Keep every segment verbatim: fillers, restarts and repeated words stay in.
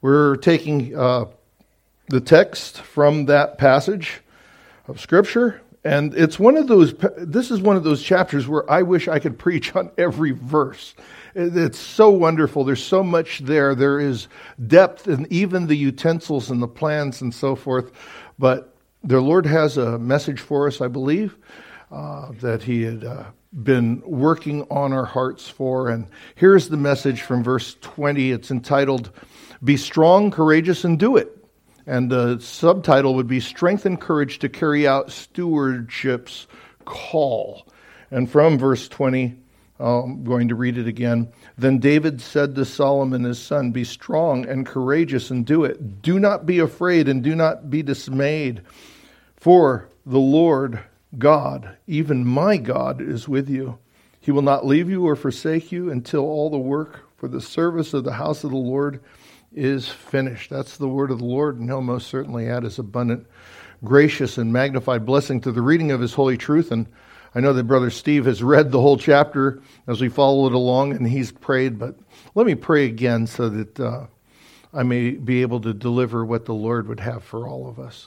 We're taking uh, the text from that passage of Scripture, and it's one of those, this is one of those chapters where I wish I could preach on every verse. It's so wonderful. There's so much there. There is depth in even the utensils and the plans and so forth. But the Lord has a message for us, I believe, uh, that He had uh, been working on our hearts for. And here's the message from verse twenty. It's entitled, "Be strong, courageous, and do it." And the subtitle would be, "Strength and Courage to Carry Out Stewardship's Call." And from verse twenty, I'm going to read it again. "Then David said to Solomon his son, 'Be strong and courageous and do it. Do not be afraid and do not be dismayed. For the Lord God, even my God, is with you. He will not leave you or forsake you until all the work for the service of the house of the Lord is finished.'" That's the word of the Lord, and He'll most certainly add His abundant, gracious, and magnified blessing to the reading of His holy truth. And I know that Brother Steve has read the whole chapter as we follow it along, and he's prayed, but let me pray again so that uh, I may be able to deliver what the Lord would have for all of us.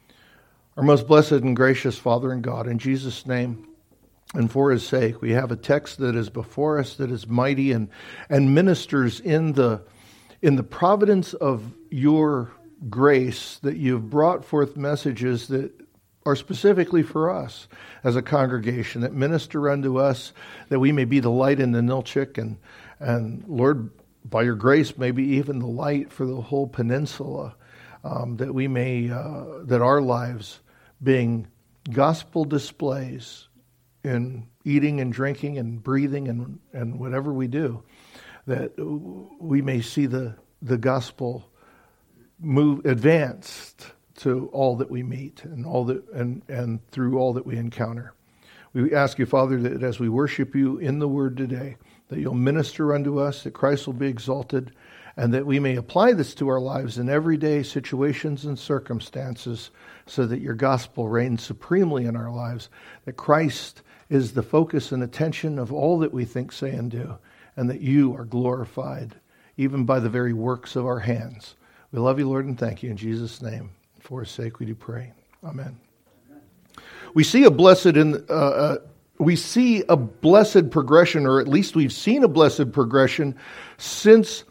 Our most blessed and gracious Father and God, in Jesus' name and for His sake, we have a text that is before us that is mighty and, and ministers in the in the providence of Your grace, that You've brought forth messages that are specifically for us as a congregation, that minister unto us, that we may be the light in the Nilchik, and, and Lord, by Your grace, maybe even the light for the whole peninsula, um, that we may, uh, that our lives being gospel displays in eating and drinking and breathing and, and whatever we do, that we may see the, the gospel move advanced to all that we meet and all that and, and through all that we encounter. We ask You, Father, that as we worship You in the Word today, that You'll minister unto us, that Christ will be exalted, and that we may apply this to our lives in everyday situations and circumstances, so that Your gospel reigns supremely in our lives, that Christ is the focus and attention of all that we think, say, and do, and that You are glorified even by the very works of our hands. We love You, Lord, and thank You in Jesus' name. For His sake we do pray. Amen. We see a blessed in uh, uh, we see a blessed progression, or at least we've seen a blessed progression since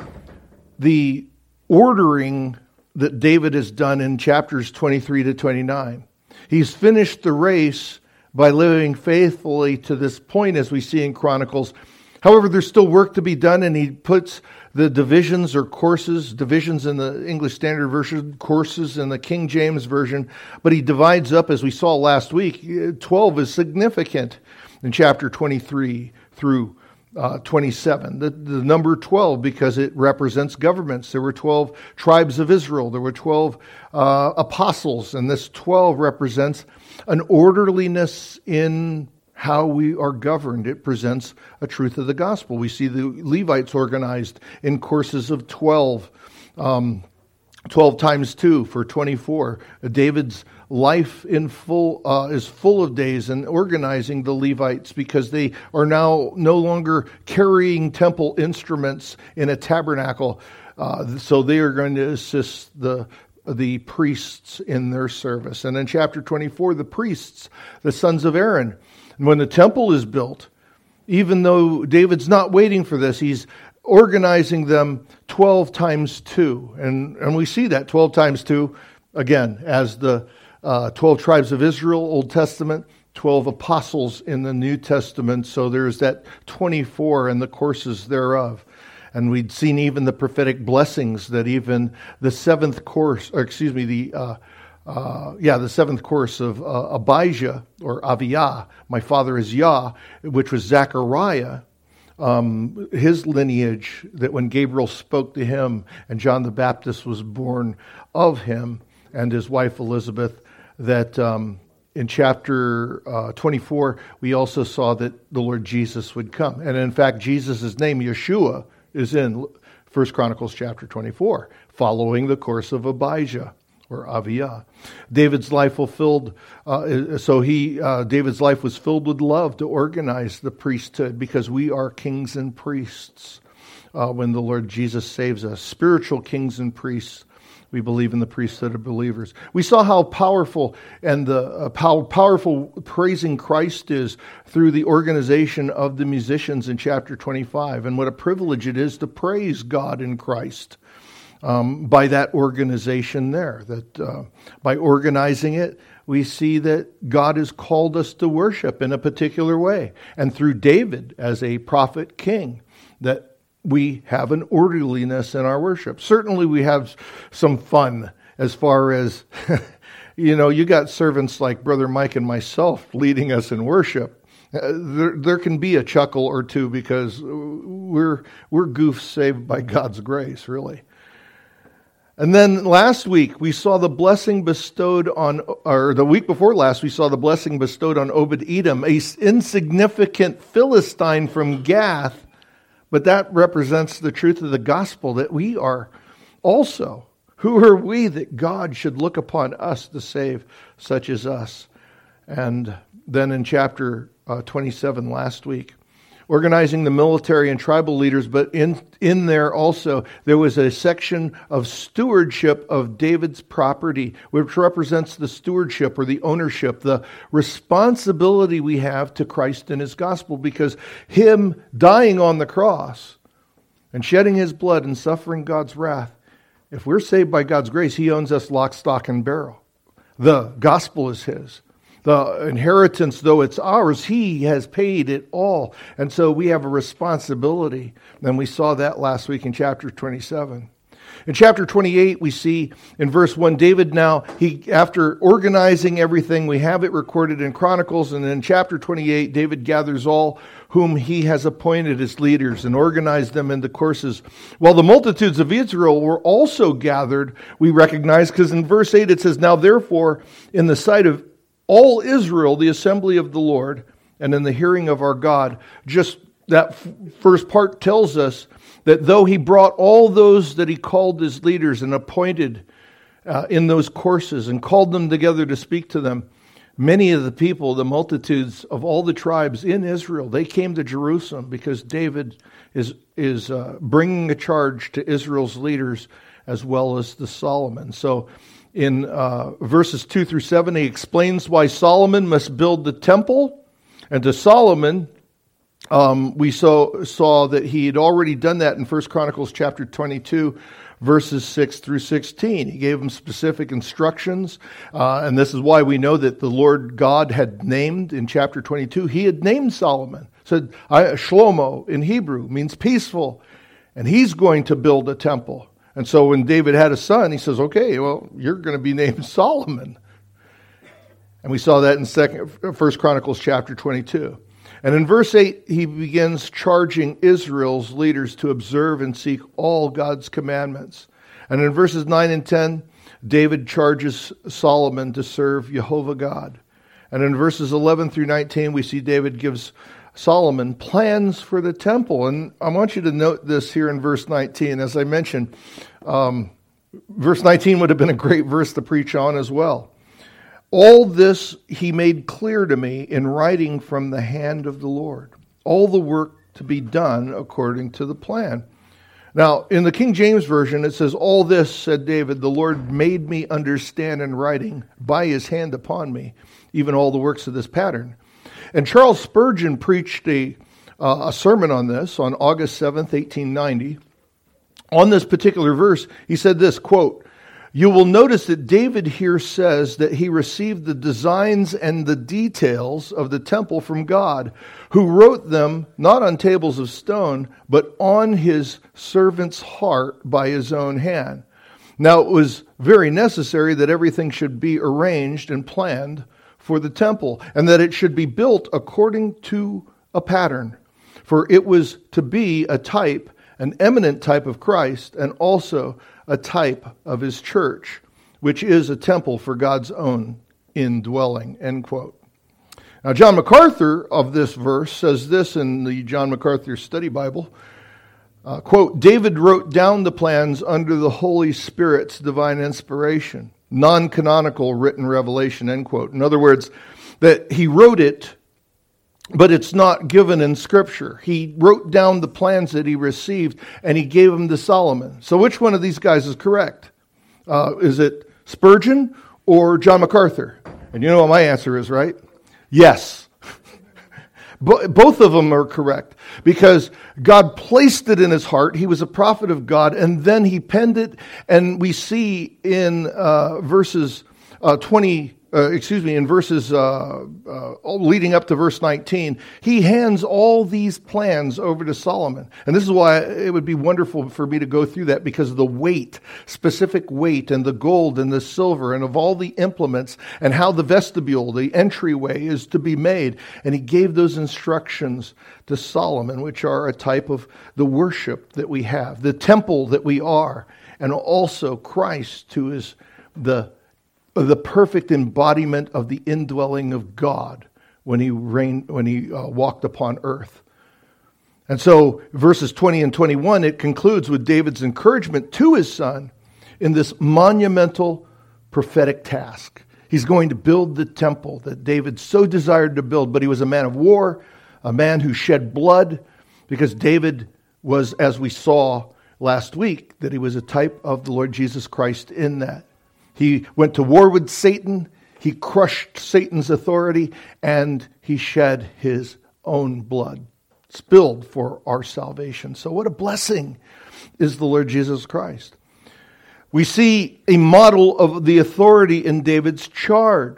the ordering that David has done in chapters twenty-three to twenty-nine. He's finished the race by living faithfully to this point, as we see in Chronicles. However, there's still work to be done, and he puts the divisions or courses, divisions in the English Standard Version, courses in the King James Version, but he divides up, as we saw last week. twelve is significant in chapter twenty-three through uh, twenty-seven. The, the number twelve, because it represents governments. There were twelve tribes of Israel. There were twelve uh, apostles, and this twelve represents an orderliness in how we are governed. It presents a truth of the gospel. We see the Levites organized in courses of twelve, um, twelve times two for twenty-four. David's life in full uh, is full of days in organizing the Levites, because they are now no longer carrying temple instruments in a tabernacle. Uh, so they are going to assist the the priests in their service. And in chapter twenty-four, the priests, the sons of Aaron. And when the temple is built, even though David's not waiting for this, he's organizing them twelve times two. And, and we see that twelve times two, again, as the uh, twelve tribes of Israel, Old Testament, twelve apostles in the New Testament. So there's that twenty-four and the courses thereof. And we'd seen even the prophetic blessings that even the seventh course, or excuse me, the uh, uh, yeah, the seventh course of uh, Abijah or Aviyah, my father is Yah, which was Zechariah, um, his lineage, that when Gabriel spoke to him and John the Baptist was born of him and his wife Elizabeth, that um, in chapter uh, twenty-four, we also saw that the Lord Jesus would come. And in fact, Jesus' name, Yeshua, is in First Chronicles chapter twenty-four, following the course of Abijah or Aviyah. David's life fulfilled, uh, so he, uh, David's life was filled with love to organize the priesthood, because we are kings and priests. uh, when the Lord Jesus saves us. Spiritual kings and priests. We believe in the priesthood of believers. We saw how powerful and the uh, how powerful praising Christ is through the organization of the musicians in chapter twenty-five, and what a privilege it is to praise God in Christ um, by that organization there. That uh, by organizing it, we see that God has called us to worship in a particular way, and through David as a prophet king, that we have an orderliness in our worship. Certainly we have some fun as far as, you know, you got servants like Brother Mike and myself leading us in worship. Uh, there, there can be a chuckle or two because we're we're goofs saved by God's grace, really. And then last week we saw the blessing bestowed on, or the week before last we saw the blessing bestowed on Obed-Edom, a insignificant Philistine from Gath. But that represents the truth of the gospel, that we are also. Who are we that God should look upon us to save such as us? And then in chapter uh, twenty-seven last week, organizing the military and tribal leaders, but in, in there also, there was a section of stewardship of David's property, which represents the stewardship or the ownership, the responsibility we have to Christ and his gospel, because him dying on the cross and shedding his blood and suffering God's wrath, if we're saved by God's grace, he owns us lock, stock, and barrel. The gospel is his. The inheritance, though it's ours, he has paid it all. And so we have a responsibility. And we saw that last week in chapter twenty-seven. In chapter twenty-eight, we see in verse one, David now, he after organizing everything, we have it recorded in Chronicles. And in chapter twenty-eight, David gathers all whom he has appointed as leaders and organized them into courses. While the multitudes of Israel were also gathered, we recognize, because in verse eight it says, now therefore, in the sight of all Israel, the assembly of the Lord, and in the hearing of our God. Just that f- first part tells us that though he brought all those that he called as leaders and appointed uh, in those courses and called them together to speak to them, many of the people, the multitudes of all the tribes in Israel, they came to Jerusalem because David is, is uh, bringing a charge to Israel's leaders as well as to Solomon. So in uh, verses two through seven, he explains why Solomon must build the temple. And to Solomon, um, we saw, saw that he had already done that in First Chronicles chapter twenty-two, verses six through sixteen. He gave him specific instructions. Uh, and this is why we know that the Lord God had named in chapter twenty-two, he had named Solomon. Said, Shlomo in Hebrew means peaceful. And he's going to build a temple. And so when David had a son, he says, okay, well, you're going to be named Solomon. And we saw that in second, First Chronicles chapter twenty-two. And in verse eight, he begins charging Israel's leaders to observe and seek all God's commandments. And in verses nine and ten, David charges Solomon to serve Jehovah God. And in verses eleven through nineteen, we see David gives Solomon plans for the temple. And I want you to note this here in verse nineteen. As I mentioned, um, verse nineteen would have been a great verse to preach on as well. All this he made clear to me in writing from the hand of the Lord. All the work to be done according to the plan. Now, in the King James Version, it says, all this, said David, the Lord made me understand in writing by his hand upon me, even all the works of this pattern. And Charles Spurgeon preached a, uh, a sermon on this on August seventh, eighteen ninety. On this particular verse, he said this, quote, you will notice that David here says that he received the designs and the details of the temple from God, who wrote them not on tables of stone, but on his servant's heart by his own hand. Now, it was very necessary that everything should be arranged and planned for the temple, and that it should be built according to a pattern. For it was to be a type, an eminent type of Christ, and also a type of his church, which is a temple for God's own indwelling, end quote. Now, John MacArthur of this verse says this in the John MacArthur Study Bible, uh, quote, David wrote down the plans under the Holy Spirit's divine inspiration. Non-canonical written revelation, end quote. In other words, that he wrote it but it's not given in Scripture. He wrote down the plans that he received, and he gave them to Solomon. So which one of these guys is correct? Uh, is it Spurgeon or John MacArthur? And you know what my answer is, right? Yes. Both of them are correct, because God placed it in his heart. He was a prophet of God, and then he penned it. And we see in uh, verses uh, twenty, uh, excuse me, in verses uh, uh, leading up to verse nineteen, he hands all these plans over to Solomon. And this is why it would be wonderful for me to go through that, because of the weight, specific weight, and the gold and the silver, and of all the implements, and how the vestibule, the entryway, is to be made. And he gave those instructions to Solomon, which are a type of the worship that we have, the temple that we are, and also Christ, who is the the perfect embodiment of the indwelling of God when he reigned, when he uh, walked upon earth. And so verses twenty and twenty-one, it concludes with David's encouragement to his son in this monumental prophetic task. He's going to build the temple that David so desired to build, but he was a man of war, a man who shed blood, because David was, as we saw last week, that he was a type of the Lord Jesus Christ in that. He went to war with Satan, he crushed Satan's authority, and he shed his own blood, spilled for our salvation. So what a blessing is the Lord Jesus Christ. We see a model of the authority in David's charge.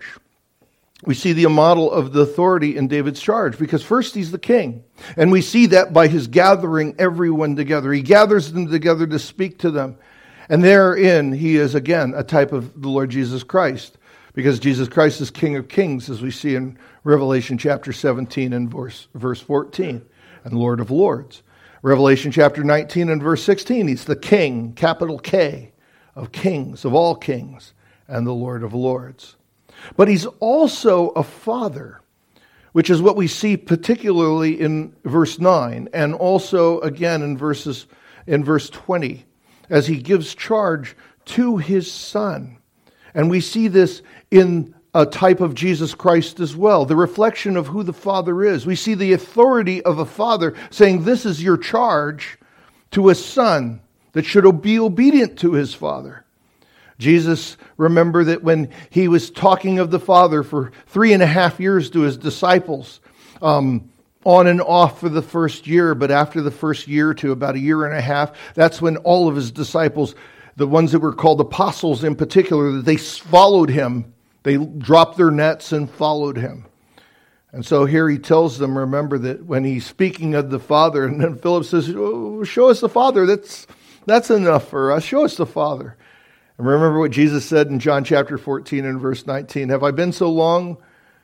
We see the model of the authority in David's charge, because first he's the king. And we see that by his gathering everyone together. He gathers them together to speak to them. And therein, he is again a type of the Lord Jesus Christ, because Jesus Christ is King of Kings, as we see in Revelation chapter seventeen and verse, verse fourteen, and Lord of Lords. Revelation chapter nineteen and verse sixteen, he's the King, capital K, of kings, of all kings, and the Lord of Lords. But he's also a father, which is what we see particularly in verse nine, and also again in verses in verse twenty. As he gives charge to his son. And we see this in a type of Jesus Christ as well, the reflection of who the Father is. We see the authority of a father saying, this is your charge, to a son that should be obedient to his father. Jesus, remember that when he was talking of the Father for three and a half years to his disciples, um, on and off for the first year, but after the first year to about a year and a half, that's when all of his disciples, the ones that were called apostles in particular, they followed him. They dropped their nets and followed him. And so here he tells them, remember that when he's speaking of the Father, and then Philip says, oh, show us the Father. That's, that's enough for us. Show us the Father. And remember what Jesus said in John chapter fourteen and verse nineteen, have I been so long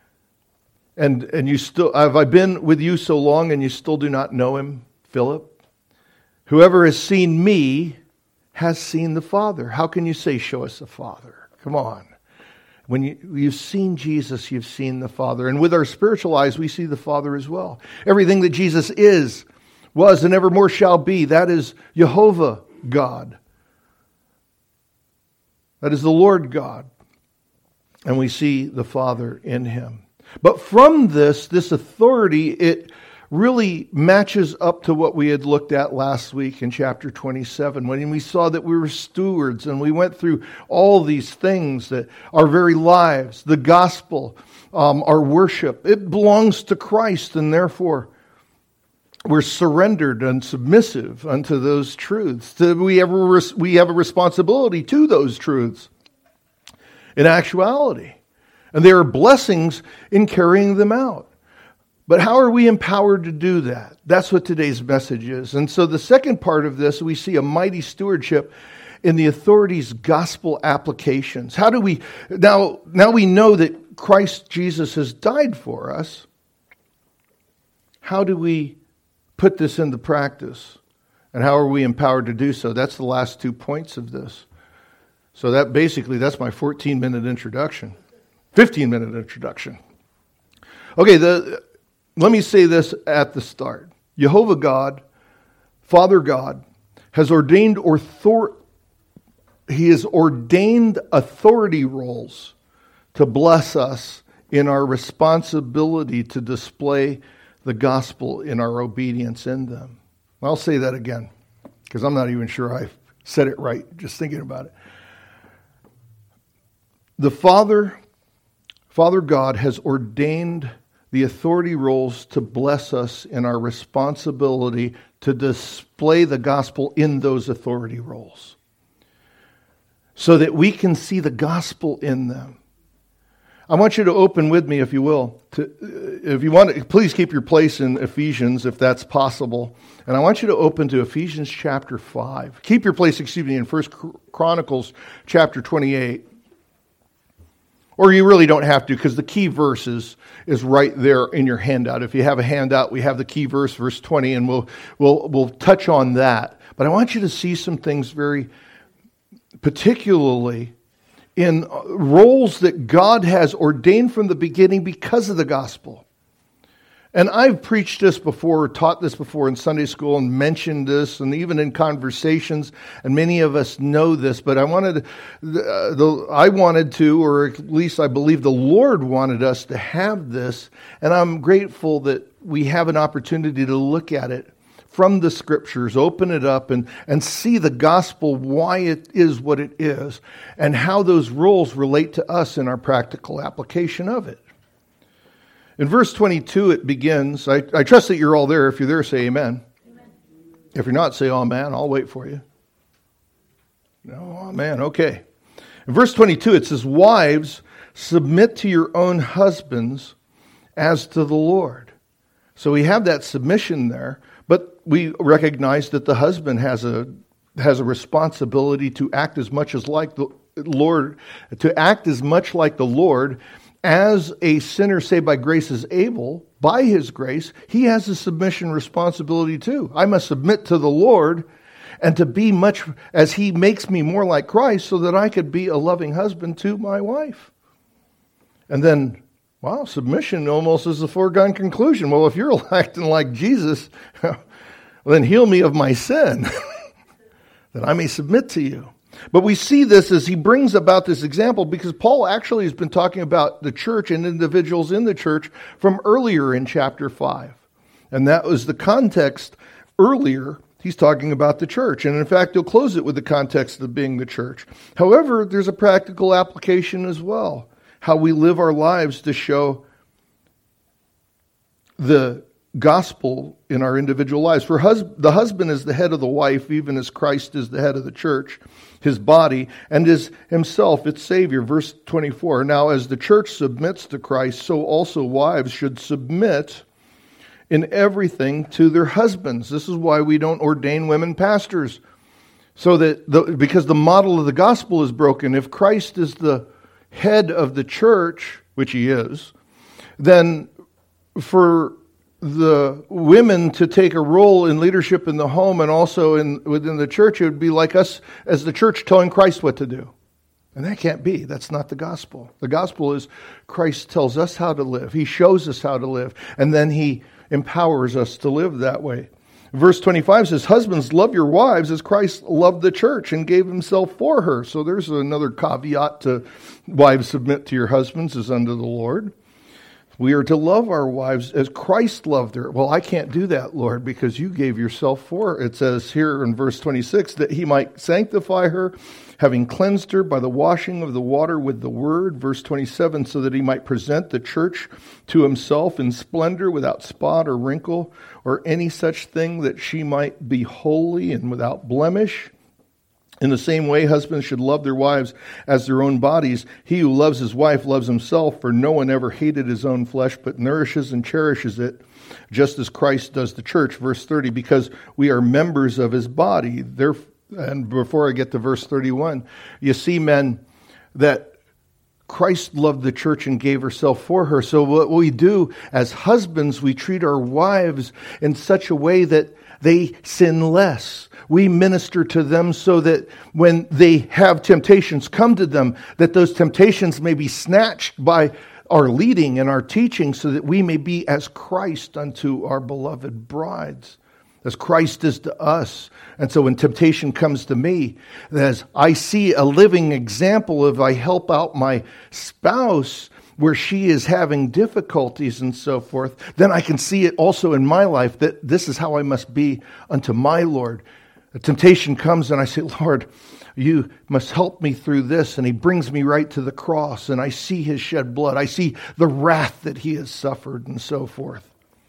And and you still have I been with you so long and you still do not know him, Philip? Whoever has seen me has seen the Father. How can you say, show us the Father? Come on. When you, you've seen Jesus, you've seen the Father. And with our spiritual eyes, we see the Father as well. Everything that Jesus is, was, and evermore shall be, that is Jehovah God. That is the Lord God. And we see the Father in him. But from this, this authority, it really matches up to what we had looked at last week in chapter twenty-seven, when we saw that we were stewards, and we went through all these things, that our very lives, the gospel, um, our worship, it belongs to Christ, and therefore we're surrendered and submissive unto those truths. We have a, we have a responsibility to those truths in actuality. And there are blessings in carrying them out. But how are we empowered to do that? That's what today's message is. And so the second part of this, we see a mighty stewardship in the authority's gospel applications. How do we, now, now we know that Christ Jesus has died for us. How do we put this into practice? And how are we empowered to do so? That's the last two points of this. So that basically, that's my fourteen minute introduction. fifteen minute introduction. Okay, the, let me say this at the start. Jehovah God, Father God, has ordained author, He has ordained authority roles to bless us in our responsibility to display the gospel in our obedience in them. I'll say that again, because I'm not even sure I said it right, just thinking about it. The Father, Father God has ordained the authority roles to bless us in our responsibility to display the gospel in those authority roles, so that we can see the gospel in them. I want you to open with me, if you will. To, if you want to, please keep your place in Ephesians, if that's possible. And I want you to open to Ephesians chapter five. Keep your place, excuse me, in First Chronicles chapter twenty-eight. Or you really don't have to, because the key verse is, is right there in your handout. If you have a handout, we have the key verse, verse twenty, and we'll we'll we'll touch on that. But I want you to see some things very particularly in roles that God has ordained from the beginning because of the gospel. And I've preached this before, taught this before in Sunday school, and mentioned this, and even in conversations, and many of us know this, but I wanted, uh, the, I wanted to, or at least I believe the Lord wanted us to have this, and I'm grateful that we have an opportunity to look at it from the Scriptures, open it up, and, and see the gospel, why it is what it is, and how those roles relate to us in our practical application of it. In verse twenty-two, it begins, I, I trust that you're all there. If you're there, say amen. Amen. If you're not, say amen. I'll wait for you. No, amen. Okay. In verse twenty-two, it says, wives, submit to your own husbands as to the Lord. So we have that submission there, but we recognize that the husband has a has a responsibility to act as much as like the Lord, to act as much like the Lord as a sinner saved by grace is able. By his grace, he has a submission responsibility too. I must submit to the Lord and to be much as he makes me more like Christ, so that I could be a loving husband to my wife. And then, wow, submission almost is a foregone conclusion. Well, if you're acting like Jesus, then heal me of my sin, that I may submit to you. But we see this as he brings about this example, because Paul actually has been talking about the church and individuals in the church from earlier in chapter five. And that was the context earlier. He's talking about the church. And in fact, he'll close it with the context of being the church. However, there's a practical application as well. How we live our lives to show the gospel in our individual lives. For hus- the husband is the head of the wife, even as Christ is the head of the church, his body, and is himself its Savior. Verse twenty-four, now as the church submits to Christ, so also wives should submit in everything to their husbands. This is why we don't ordain women pastors. So that the, because the model of the gospel is broken. If Christ is the head of the church, which he is, then for the women to take a role in leadership in the home and also in within the church, it would be like us as the church telling Christ what to do. And that can't be. That's not the gospel. The gospel is Christ tells us how to live. He shows us how to live. And then he empowers us to live that way. Verse twenty-five says, husbands, love your wives as Christ loved the church and gave himself for her. So there's another caveat to wives submit to your husbands as unto the Lord. We are to love our wives as Christ loved her. Well, I can't do that, Lord, because you gave yourself for her. It says here in verse twenty-six that he might sanctify her, having cleansed her by the washing of the water with the word. Verse twenty-seven, so that he might present the church to himself in splendor, without spot or wrinkle or any such thing, that she might be holy and without blemish. In the same way, husbands should love their wives as their own bodies. He who loves his wife loves himself, for no one ever hated his own flesh, but nourishes and cherishes it, just as Christ does the church. Verse thirty, because we are members of his body. There, and before I get to verse thirty-one, you see, men, that Christ loved the church and gave herself for her. So what we do as husbands, we treat our wives in such a way that they sin less. We minister to them so that when they have temptations come to them, that those temptations may be snatched by our leading and our teaching, so that we may be as Christ unto our beloved brides, as Christ is to us. And so when temptation comes to me, as I see a living example of I help out my spouse, where she is having difficulties and so forth, then I can see it also in my life that this is how I must be unto my Lord. A temptation comes and I say, Lord, you must help me through this. And he brings me right to the cross and I see his shed blood. I see the wrath that he has suffered and so forth.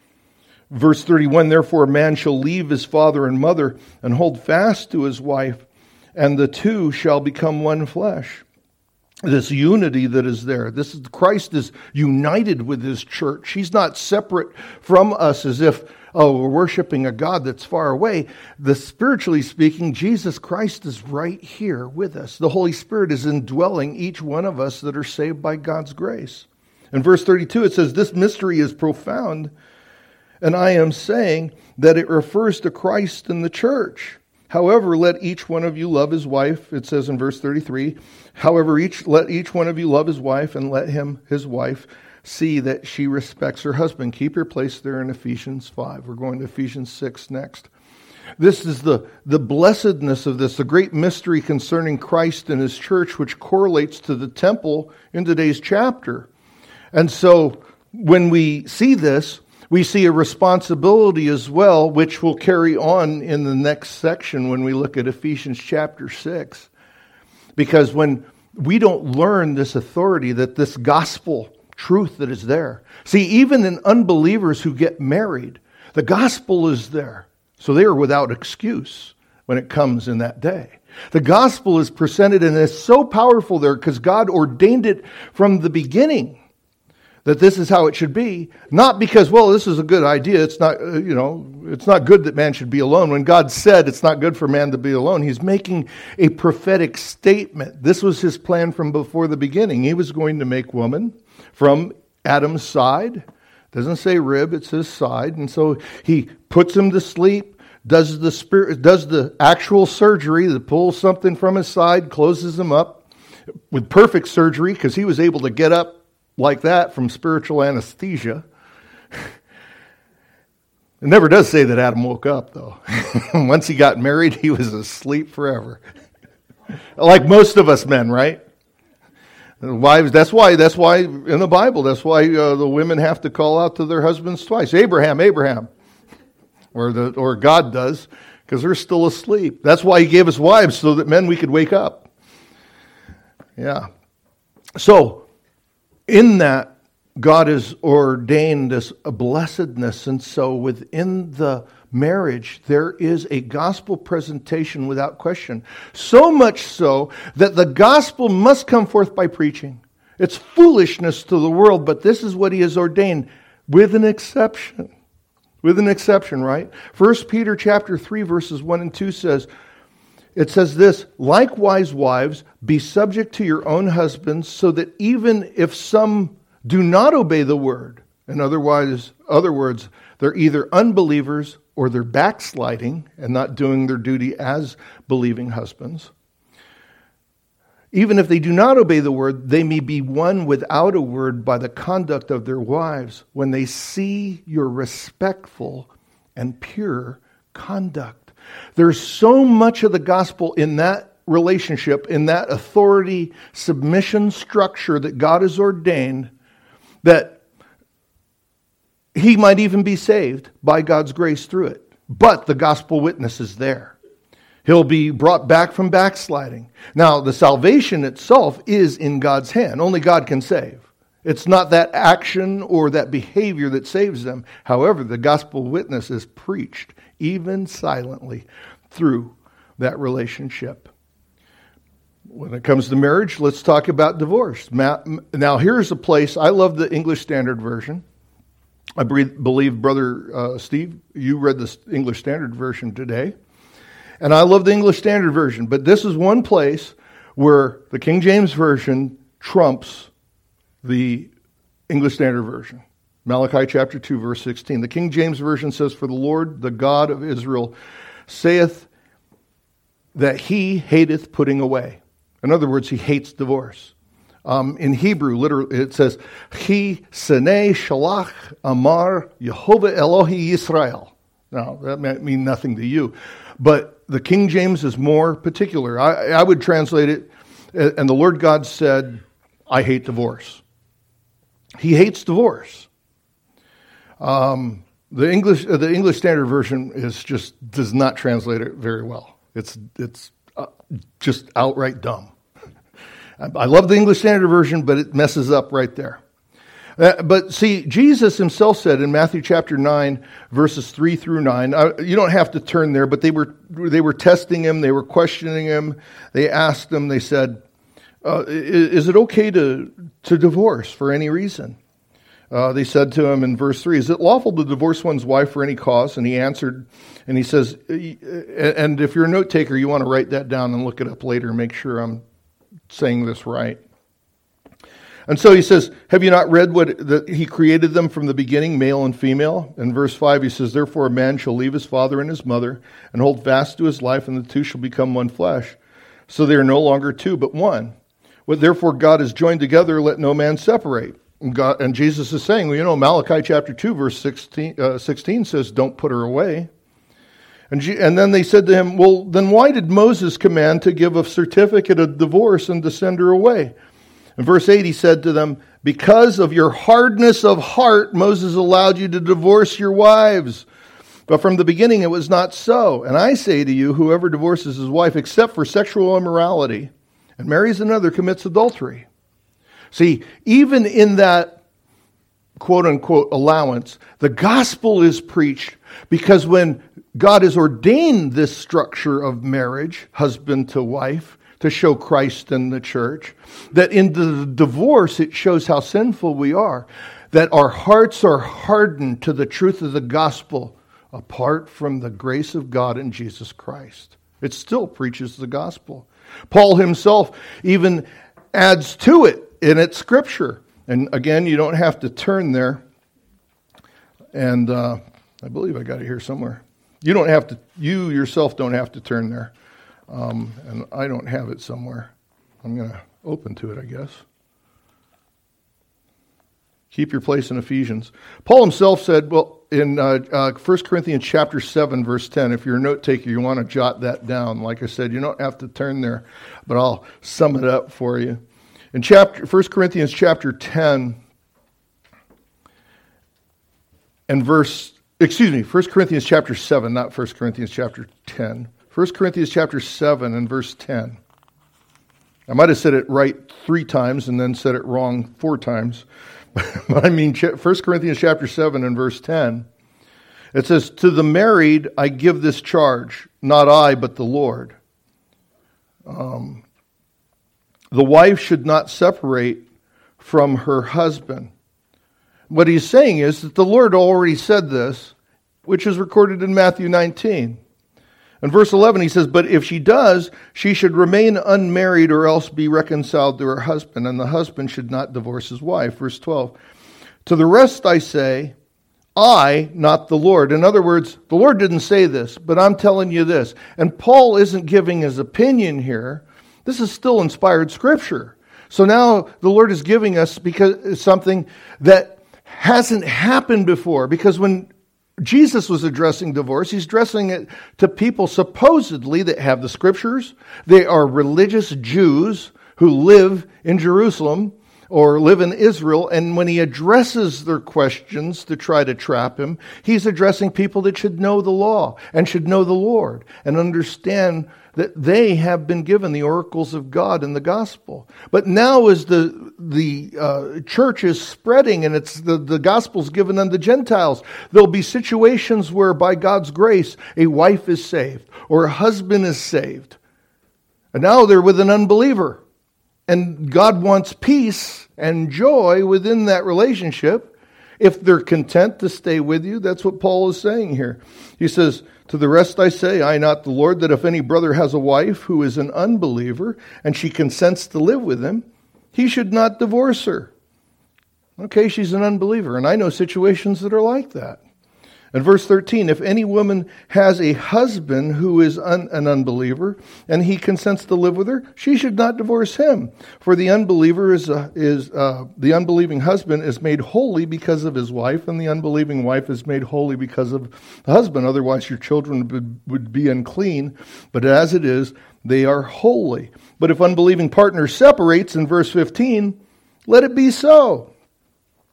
Verse thirty-one, therefore a man shall leave his father and mother and hold fast to his wife, and the two shall become one flesh. This unity that is there. This is Christ is united with his church. He's not separate from us as if, oh, we're worshiping a God that's far away. The spiritually speaking, Jesus Christ is right here with us. The Holy Spirit is indwelling each one of us that are saved by God's grace. In verse thirty-two, it says, this mystery is profound, and I am saying that it refers to Christ and the church. However, let each one of you love his wife. It says in verse thirty-three, however, each let each one of you love his wife, and let him, his wife, see that she respects her husband. Keep your place there in Ephesians five. We're going to Ephesians six next. This is the, the blessedness of this, the great mystery concerning Christ and his church, which correlates to the temple in today's chapter. And so when we see this, we see a responsibility as well, which will carry on in the next section when we look at Ephesians chapter six. Because when we don't learn this authority, that this gospel truth that is there. See, even in unbelievers who get married, the gospel is there. So they are without excuse when it comes in that day. The gospel is presented and it's so powerful there because God ordained it from the beginning. That this is how it should be, not because, well, this is a good idea. It's not, uh, you know, it's not good that man should be alone. When God said it's not good for man to be alone, he's making a prophetic statement. This was his plan from before the beginning. He was going to make woman from Adam's side. Doesn't say rib, it says side. And so he puts him to sleep, does the spirit, does the actual surgery that pulls something from his side, closes him up with perfect surgery because he was able to get up like that from spiritual anesthesia. It never does say that Adam woke up, though. Once he got married, he was asleep forever. Like most of us men, right? Wives. That's why. That's why in the Bible. That's why uh, the women have to call out to their husbands twice. Abraham, Abraham, or the or God does, because they're still asleep. That's why He gave us wives so that men we could wake up. Yeah. So. In that, God has ordained this a blessedness, and so within the marriage, there is a gospel presentation without question. So much so that the gospel must come forth by preaching. It's foolishness to the world, but this is what He has ordained, with an exception. With an exception, right? First Peter chapter three, verses one and two says, it says this, likewise, wives, be subject to your own husbands, so that even if some do not obey the word, in other words, other words, they're either unbelievers or they're backsliding and not doing their duty as believing husbands. Even if they do not obey the word, they may be won without a word by the conduct of their wives when they see your respectful and pure conduct. There's so much of the gospel in that relationship, in that authority submission structure that God has ordained, that he might even be saved by God's grace through it. But the gospel witness is there. He'll be brought back from backsliding. Now, the salvation itself is in God's hand. Only God can save. It's not that action or that behavior that saves them. However, the gospel witness is preached, even silently, through that relationship. When it comes to marriage, let's talk about divorce. Now, here's a place, I love the English Standard Version. I believe, Brother uh, Steve, you read the English Standard Version today. And I love the English Standard Version, but this is one place where the King James Version trumps the English Standard Version. Malachi chapter two, verse sixteen. The King James Version says, for the Lord, the God of Israel, saith that he hateth putting away. In other words, he hates divorce. Um, in Hebrew, literally, it says, He senei shalach amar Yehovah Elohi Yisrael. Now, that might mean nothing to you. But the King James is more particular. I, I would translate it, and the Lord God said, I hate divorce. he hates divorce. Um, the English uh, the English Standard Version is just does not translate it very well. It's it's uh, just outright dumb. I love the English Standard Version, but it messes up right there. Uh, but see, Jesus himself said in Matthew chapter nine, verses three through nine, uh, you don't have to turn there, but they were they were testing him, they were questioning him, they asked him, they said, uh, is, is it okay to, to divorce for any reason? Uh, they said to him in verse three, is it lawful to divorce one's wife for any cause? And he answered, and he says, and if you're a note taker, you want to write that down and look it up later and make sure I'm saying this right. And so he says, have you not read what that he created them from the beginning, male and female? In verse five, he says, therefore a man shall leave his father and his mother and hold fast to his life, and the two shall become one flesh. So they are no longer two, but one. What therefore God has joined together, let no man separate. And, God, and Jesus is saying, well, you know, Malachi chapter two, verse sixteen, uh, sixteen says, don't put her away. And, and then they said to him, well, then why did Moses command to give a certificate of divorce and to send her away? In verse eight, he said to them, because of your hardness of heart, Moses allowed you to divorce your wives. But from the beginning, it was not so. And I say to you, whoever divorces his wife, except for sexual immorality, and marries another, commits adultery. See, even in that quote-unquote allowance, the gospel is preached, because when God has ordained this structure of marriage, husband to wife, to show Christ in the church, that in the divorce it shows how sinful we are, that our hearts are hardened to the truth of the gospel apart from the grace of God in Jesus Christ. It still preaches the gospel. Paul himself even adds to it in its scripture. And again, you don't have to turn there. And uh, I believe I got it here somewhere. You don't have to, you yourself don't have to turn there. Um, and I don't have it somewhere. I'm going to open to it, I guess. Keep your place in Ephesians. Paul himself said, well, in uh, uh, First Corinthians chapter seven, verse ten, if you're a note taker, you want to jot that down. Like I said, you don't have to turn there, but I'll sum it up for you. In chapter First Corinthians chapter ten, and verse, excuse me, First Corinthians chapter seven, not First Corinthians chapter ten. First Corinthians chapter seven and verse ten. I might have said it right three times and then said it wrong four times. But I mean First Corinthians chapter seven and verse ten. It says, to the married I give this charge, not I, but the Lord. Um, the wife should not separate from her husband. What he's saying is that the Lord already said this, which is recorded in Matthew nineteen. In verse eleven, he says, but if she does, she should remain unmarried or else be reconciled to her husband, and the husband should not divorce his wife. Verse twelve, to the rest I say, I, not the Lord. In other words, the Lord didn't say this, but I'm telling you this. And Paul isn't giving his opinion here. This is still inspired scripture. So now the Lord is giving us because something that hasn't happened before. Because when Jesus was addressing divorce, he's addressing it to people supposedly that have the scriptures. They are religious Jews who live in Jerusalem or live in Israel. And when he addresses their questions to try to trap him, he's addressing people that should know the law and should know the Lord and understand that they have been given the oracles of God in the gospel. But now as the the uh, church is spreading and it's the, the gospel's given unto Gentiles, there'll be situations where by God's grace a wife is saved or a husband is saved. And now they're with an unbeliever. And God wants peace and joy within that relationship. If they're content to stay with you, that's what Paul is saying here. He says, to the rest I say, I, not the Lord, that if any brother has a wife who is an unbeliever and she consents to live with him, he should not divorce her. Okay, she's an unbeliever, and I know situations that are like that. In verse thirteen, if any woman has a husband who is un, an unbeliever and he consents to live with her, she should not divorce him. For the unbeliever is uh, is uh, the unbelieving husband is made holy because of his wife, and the unbelieving wife is made holy because of the husband. Otherwise, your children would, would be unclean. But as it is, they are holy. But if unbelieving partner separates, in verse fifteen, let it be so.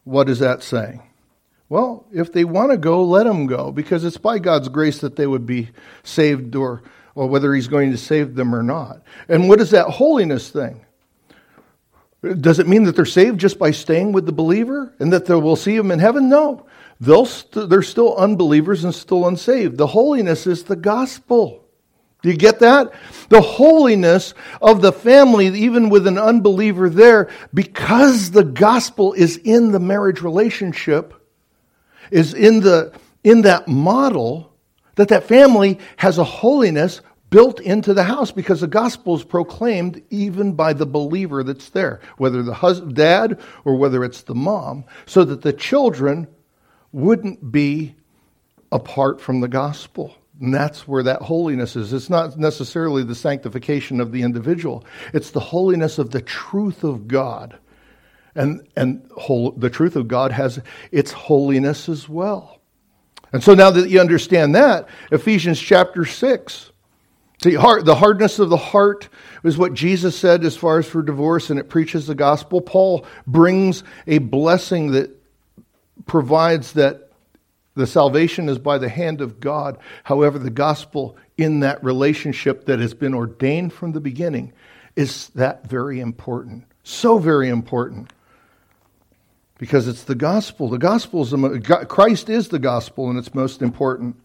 what is that saying? Well, if they want to go, let them go, because it's by God's grace that they would be saved, or, or whether he's going to save them or not. And what is that holiness thing? Does it mean that they're saved just by staying with the believer and that they will see him in heaven? No. They'll st- they're still unbelievers and still unsaved. The holiness is the gospel. Do you get that? The holiness of the family, even with an unbeliever there, because the gospel is in the marriage relationship, is in the in that model, that that family has a holiness built into the house, because the gospel is proclaimed even by the believer that's there, whether the husband, dad, or whether it's the mom, so that the children wouldn't be apart from the gospel. And that's where that holiness is. It's not necessarily the sanctification of the individual. It's the holiness of the truth of God. And, and whole, the truth of God has its holiness as well. And so now that you understand that, Ephesians chapter six, see, heart, the hardness of the heart is what Jesus said as far as for divorce, and it preaches the gospel. Paul brings a blessing that provides that the salvation is by the hand of God. However, the gospel in that relationship that has been ordained from the beginning is that very important. So very important. Because it's the gospel. The gospel is the, Christ is the gospel, and it's most important.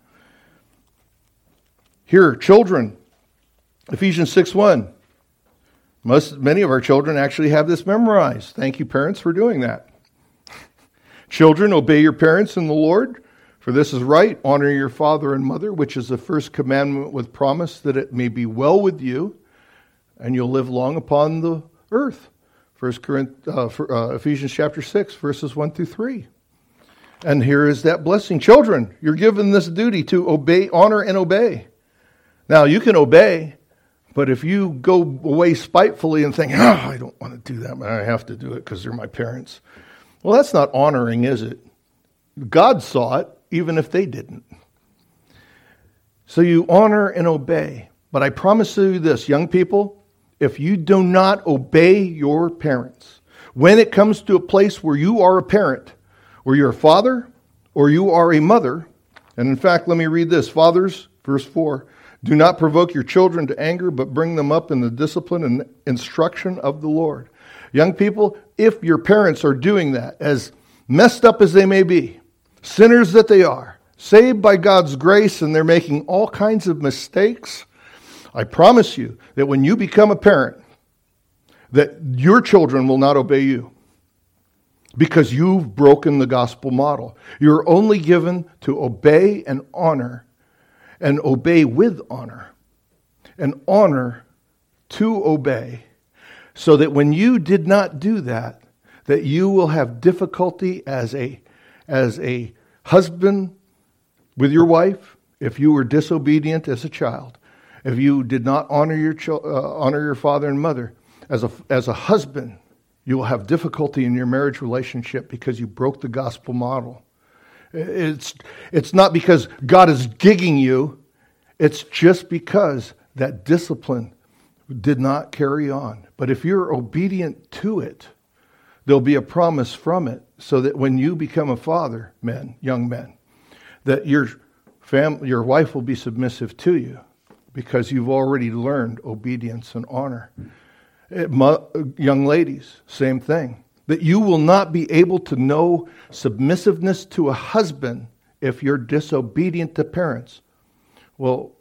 Here, children, Ephesians six one. Most, many of our children actually have this memorized. Thank you, parents, for doing that. Children, obey your parents in the Lord, for this is right. Honor your father and mother, which is the first commandment with promise, that it may be well with you, and you'll live long upon the earth. First Corinthians, uh, for, uh, Ephesians chapter six, verses one through three. And here is that blessing. Children, you're given this duty to obey, honor, and obey. Now, you can obey, but if you go away spitefully and think, oh, I don't want to do that, but I have to do it because they're my parents. Well, that's not honoring, is it? God saw it, even if they didn't. So you honor and obey. But I promise you this, young people, if you do not obey your parents, when it comes to a place where you are a parent, or you're a father, or you are a mother, and in fact, let me read this. Fathers, verse four, do not provoke your children to anger, but bring them up in the discipline and instruction of the Lord. Young people, if your parents are doing that, as messed up as they may be, sinners that they are, saved by God's grace, and they're making all kinds of mistakes, I promise you that when you become a parent, that your children will not obey you, because you've broken the gospel model. You're only given to obey and honor, and obey with honor, and honor to obey, so that when you did not do that, that you will have difficulty as a, as a husband with your wife, if you were disobedient as a child. If you did not honor your uh, honor your father and mother, as a as a husband, you will have difficulty in your marriage relationship because you broke the gospel model. It's it's not because God is gigging you; it's just because that discipline did not carry on. But if you're obedient to it, there'll be a promise from it, so that when you become a father, men, young men, that your fam, your wife will be submissive to you, because you've already learned obedience and honor. It, mo- young ladies, same thing. That you will not be able to know submissiveness to a husband if you're disobedient to parents. Well,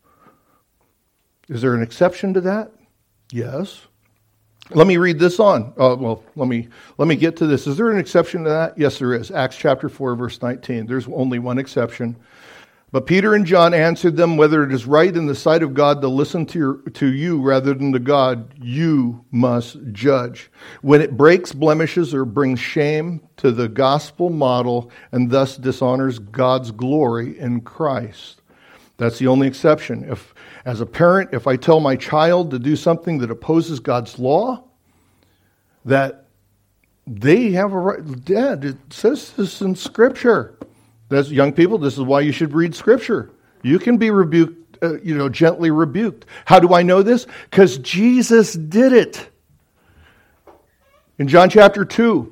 is there an exception to that? Yes. Let me read this on. Uh, well, let me let me get to this. Is there an exception to that? Yes, there is. Acts chapter four, verse nineteen. There's only one exception. But Peter and John answered them, whether it is right in the sight of God to listen to, your, to you rather than to God, you must judge. When it breaks blemishes or brings shame to the gospel model and thus dishonors God's glory in Christ. That's the only exception. If, as a parent, if I tell my child to do something that opposes God's law, that they have a right. Dad, it says this in Scripture. That's, young people, this is why you should read Scripture. You can be rebuked, uh, you know, gently rebuked. How do I know this? Because Jesus did it. In John chapter two,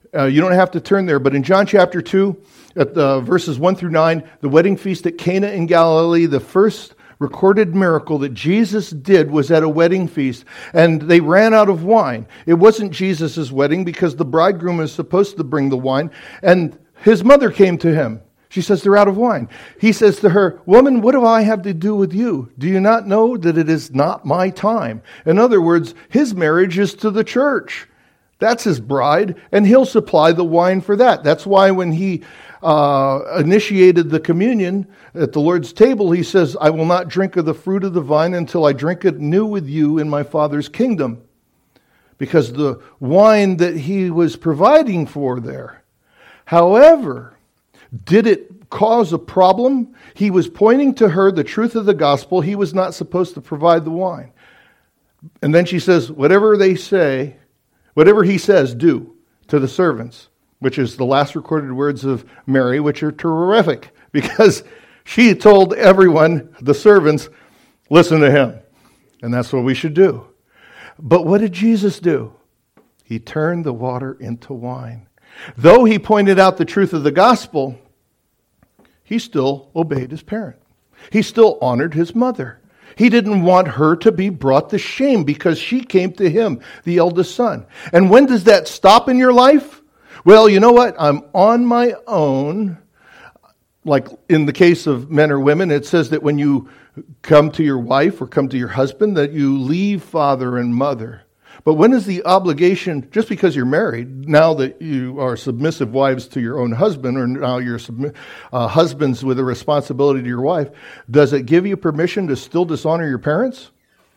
Uh, you don't have to turn there, but in John chapter two, at the verses one through nine, the wedding feast at Cana in Galilee, the first recorded miracle that Jesus did was at a wedding feast, and they ran out of wine. It wasn't Jesus' wedding because the bridegroom is supposed to bring the wine, and his mother came to him. She says, they're out of wine. He says to her, woman, what do I have to do with you? Do you not know that it is not my time? In other words, his marriage is to the church. That's his bride, and he'll supply the wine for that. That's why when he uh, initiated the communion at the Lord's table, he says, I will not drink of the fruit of the vine until I drink it new with you in my Father's kingdom. Because the wine that he was providing for there. However, did it cause a problem? He was pointing to her the truth of the gospel. He was not supposed to provide the wine. And then she says, whatever they say, whatever he says, do to the servants, which is the last recorded words of Mary, which are terrific because she told everyone, the servants, listen to him. And that's what we should do. But what did Jesus do? He turned the water into wine. Though he pointed out the truth of the gospel, he still obeyed his parent. He still honored his mother. He didn't want her to be brought to shame because she came to him, the eldest son. And when does that stop in your life? Well, you know what? I'm on my own. Like in the case of men or women, it says that when you come to your wife or come to your husband, that you leave father and mother. But when is the obligation, just because you're married, now that you are submissive wives to your own husband, or now you're submi- uh, husbands with a responsibility to your wife, does it give you permission to still dishonor your parents?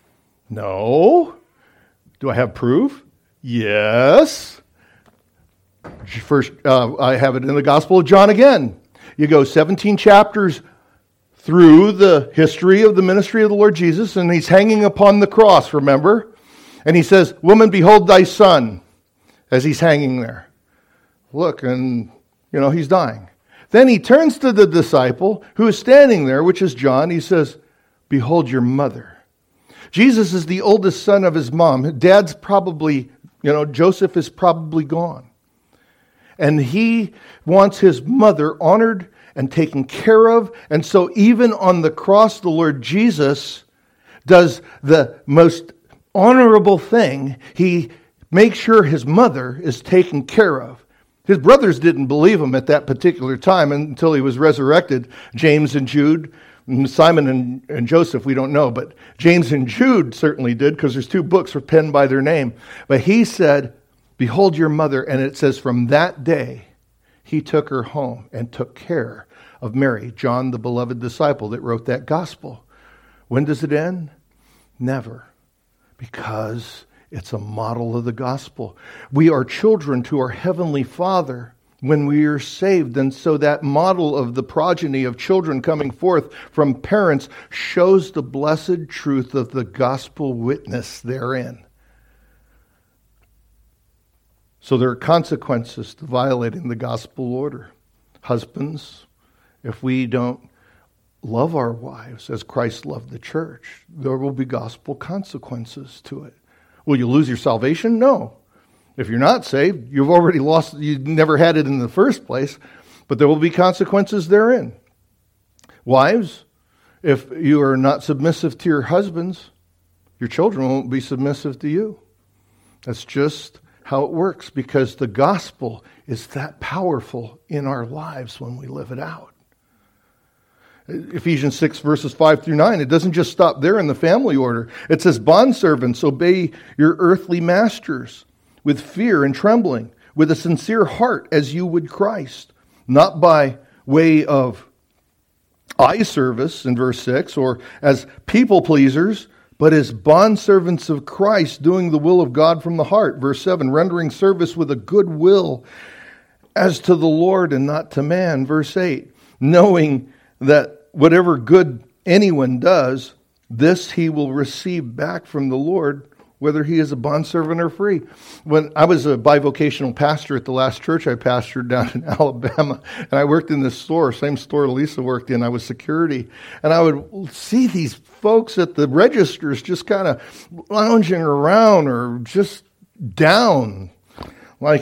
No. Do I have proof? Yes. First, uh, I have it in the Gospel of John again. You go seventeen chapters through the history of the ministry of the Lord Jesus, and he's hanging upon the cross, remember? And he says, woman, behold thy son, as he's hanging there. Look, and, you know, he's dying. Then he turns to the disciple who is standing there, which is John. He says, behold your mother. Jesus is the oldest son of his mom. Dad's probably, you know, Joseph is probably gone. And he wants his mother honored and taken care of. And so even on the cross, the Lord Jesus does the most honorable thing. He makes sure his mother is taken care of. His brothers didn't believe him at that particular time until he was resurrected. James and Jude, Simon and, and Joseph, we don't know, but James and Jude certainly did because there's two books were penned by their name. But he said, behold your mother. And it says from that day, he took her home and took care of Mary, John, the beloved disciple that wrote that gospel. When does it end? Never. Because it's a model of the gospel. We are children to our heavenly Father when we are saved. And so that model of the progeny of children coming forth from parents shows the blessed truth of the gospel witness therein. So there are consequences to violating the gospel order. Husbands, if we don't love our wives as Christ loved the church, there will be gospel consequences to it. Will you lose your salvation? No. If you're not saved, you've already lost, you never had it in the first place, but there will be consequences therein. Wives, if you are not submissive to your husbands, your children won't be submissive to you. That's just how it works because the gospel is that powerful in our lives when we live it out. Ephesians six, verses five through nine, it doesn't just stop there in the family order. It says, bondservants, obey your earthly masters with fear and trembling, with a sincere heart as you would Christ, not by way of eye service in verse six, or as people pleasers, but as bondservants of Christ, doing the will of God from the heart. Verse seven, rendering service with a good will as to the Lord and not to man. Verse eight, knowing that whatever good anyone does, this he will receive back from the Lord, whether he is a bondservant or free. When I was a bivocational pastor at the last church I pastored down in Alabama, and I worked in this store, same store Lisa worked in, I was security, and I would see these folks at the registers just kind of lounging around or just down, like a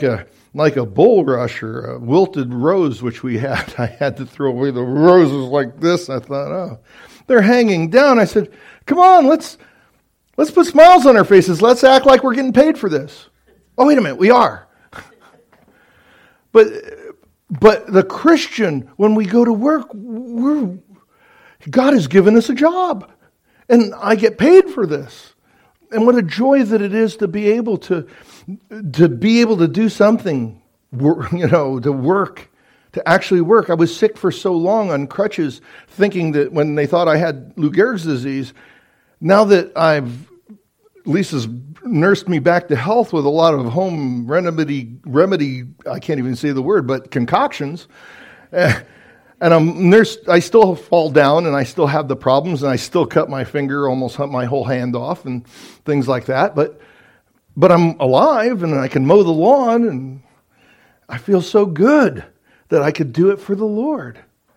like a bulrush or a wilted rose, which we had. I had to throw away the roses like this. I thought, oh, they're hanging down. I said, come on, let's let's put smiles on our faces. Let's act like we're getting paid for this. Oh, wait a minute, we are. but but the Christian, when we go to work, we're, God has given us a job, and I get paid for this. And what a joy that it is to be able to, to be able to do something, you know, to work, to actually work. I was sick for so long on crutches, thinking that when they thought I had Lou Gehrig's disease, now that I've, Lisa's nursed me back to health with a lot of home remedy, remedy, I can't even say the word, but concoctions. Uh, And I'm nursed, I still fall down and I still have the problems and I still cut my finger, almost cut my whole hand off and things like that. But but I'm alive and I can mow the lawn and I feel so good that I could do it for the Lord.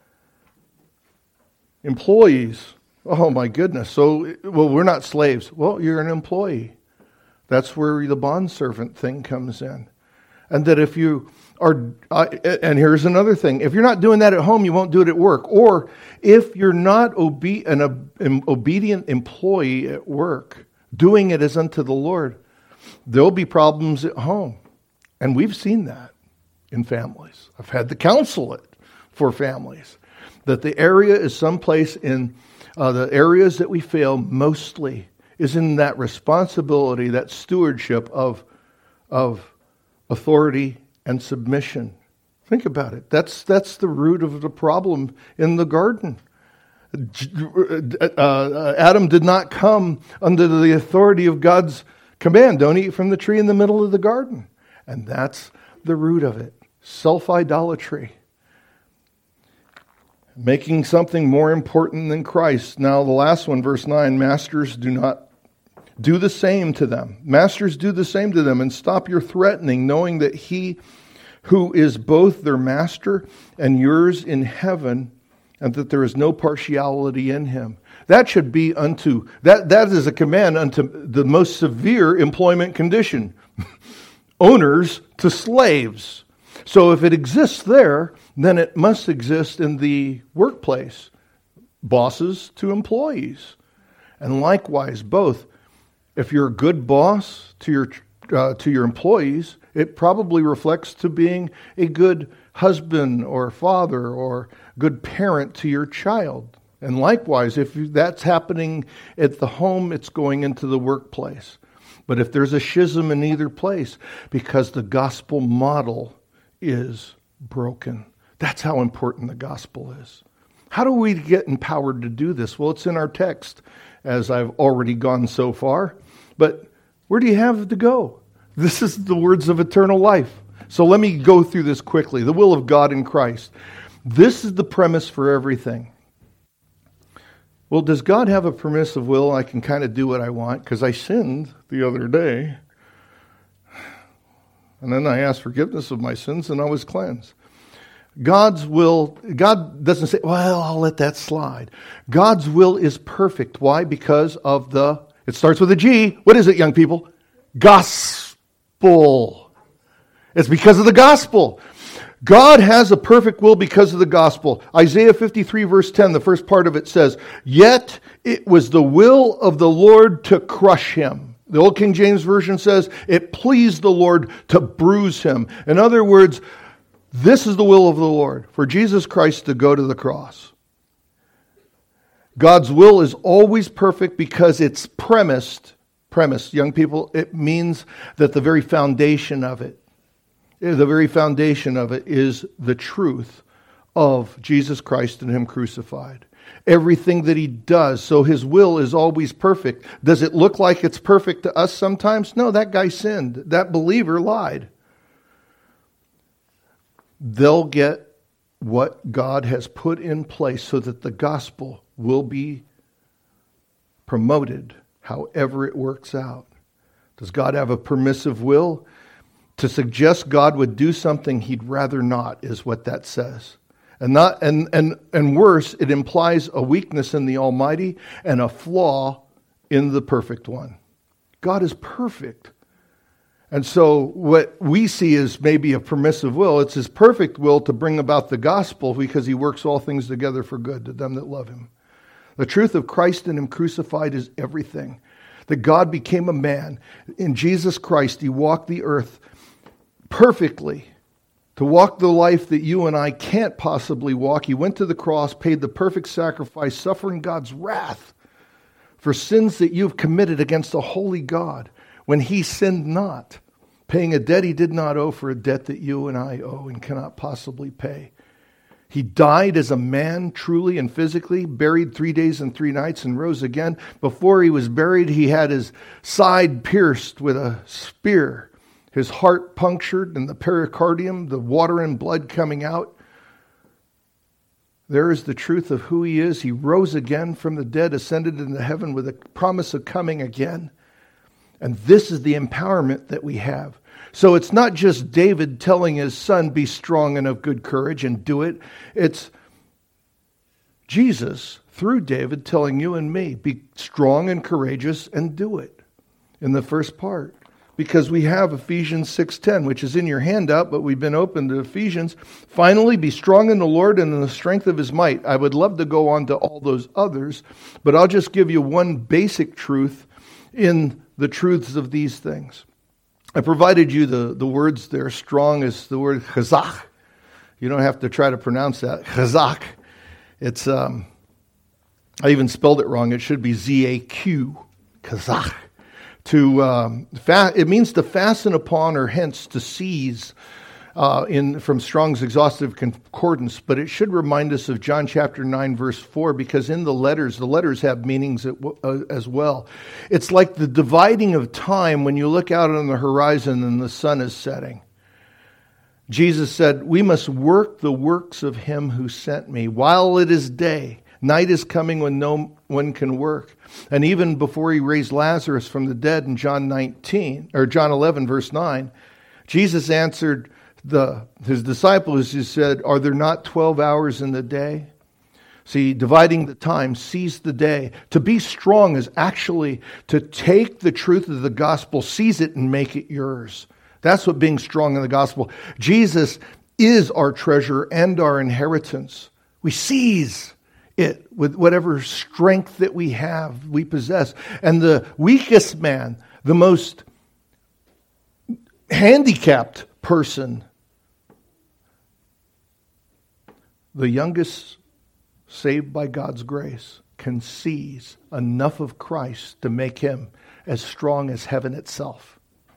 Employees, oh my goodness. So, well, we're not slaves. Well, you're an employee. That's where the bondservant thing comes in. And that if you are, uh, and here's another thing, if you're not doing that at home, you won't do it at work. Or if you're not obe- an, an obedient employee at work, doing it as unto the Lord, there'll be problems at home. And we've seen that in families. I've had to counsel it for families. That the area is someplace in uh, the areas that we fail mostly is in that responsibility, that stewardship of of authority and submission. Think about it. That's that's the root of the problem in the garden. Uh, Adam did not come under the authority of God's command. Don't eat from the tree in the middle of the garden. And that's the root of it. Self-idolatry. Making something more important than Christ. Now the last one, verse nine, masters do not do the same to them. Masters, do the same to them and stop your threatening, knowing that he who is both their master and yours in heaven, and that there is no partiality in him. That should be unto, that, that is a command unto the most severe employment condition. Owners to slaves. So if it exists there, then it must exist in the workplace. Bosses to employees. And likewise, both. If you're a good boss to your uh, to your employees, it probably reflects to being a good husband or father or good parent to your child. And likewise, if that's happening at the home, it's going into the workplace. But if there's a schism in either place, because the gospel model is broken, that's how important the gospel is. How do we get empowered to do this? Well, it's in our text, as I've already gone so far. But where do you have to go? This is the words of eternal life. So let me go through this quickly. The will of God in Christ. This is the premise for everything. Well, does God have a permissive will? I can kind of do what I want because I sinned the other day. And then I asked forgiveness of my sins and I was cleansed. God's will, God doesn't say, well, I'll let that slide. God's will is perfect. Why? Because of the, it starts with a G. What is it, young people? Gospel. It's because of the gospel. God has a perfect will because of the gospel. Isaiah fifty-three verse ten, the first part of it says, yet it was the will of the Lord to crush him. The Old King James Version says, it pleased the Lord to bruise him. In other words, this is the will of the Lord, for Jesus Christ to go to the cross. God's will is always perfect because it's premised, premised, young people, it means that the very foundation of it, the very foundation of it is the truth of Jesus Christ and him crucified. Everything that he does, so his will is always perfect. Does it look like it's perfect to us sometimes? No, that guy sinned. That believer lied. They'll get what God has put in place so that the gospel will be promoted however it works out. Does God have a permissive will? To suggest God would do something he'd rather not is what that says. And not and and and worse, it implies a weakness in the Almighty and a flaw in the perfect one. God is perfect. And so what we see is maybe a permissive will. It's his perfect will to bring about the gospel because he works all things together for good to them that love him. The truth of Christ and him crucified is everything. That God became a man. In Jesus Christ, he walked the earth perfectly to walk the life that you and I can't possibly walk. He went to the cross, paid the perfect sacrifice, suffering God's wrath for sins that you've committed against a holy God when he sinned not, paying a debt he did not owe for a debt that you and I owe and cannot possibly pay. He died as a man, truly and physically, buried three days and three nights and rose again. Before he was buried, he had his side pierced with a spear, his heart punctured and the pericardium, the water and blood coming out. There is the truth of who he is. He rose again from the dead, ascended into heaven with a promise of coming again. And this is the empowerment that we have. So it's not just David telling his son, be strong and of good courage and do it. It's Jesus, through David, telling you and me, be strong and courageous and do it in the first part. Because we have Ephesians six ten, which is in your handout, but we've been open to Ephesians. Finally, be strong in the Lord and in the strength of his might. I would love to go on to all those others, but I'll just give you one basic truth in the truths of these things. I provided you the, the words there. Strong is the word chazak. You don't have to try to pronounce that. Chazak. It's, um, I even spelled it wrong. It should be Z A Q. Chazak. To, um, fa- it means to fasten upon or hence to seize uh, in from Strong's Exhaustive Concordance. But it should remind us of John chapter nine, verse four, because in the letters, the letters have meanings as well. It's like the dividing of time when you look out on the horizon and the sun is setting. Jesus said, we must work the works of him who sent me while it is day. Night is coming when no one can work. And even before he raised Lazarus from the dead in John nineteen, or John eleven, verse nine, Jesus answered the his disciples, he said, are there not twelve hours in the day? See, dividing the time, seize the day. To be strong is actually to take the truth of the gospel, seize it and make it yours. That's what being strong in the gospel. Jesus is our treasure and our inheritance. We seize it with whatever strength that we have, we possess. And the weakest man, the most handicapped person, the youngest saved by God's grace, can seize enough of Christ to make him as strong as heaven itself.